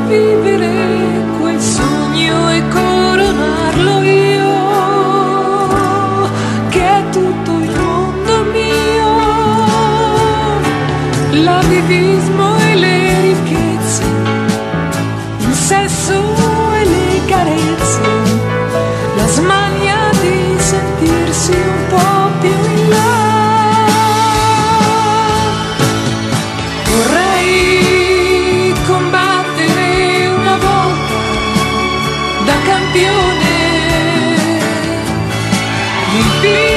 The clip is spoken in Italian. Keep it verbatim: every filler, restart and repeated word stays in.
vivere quel sogno e coronarlo io, che è tutto il mondo mio, l'attivismo e le ricchezze, il sesso e le carezze, la smania di sentirsi un po' più in là. Vorrei combattere una volta da campione, il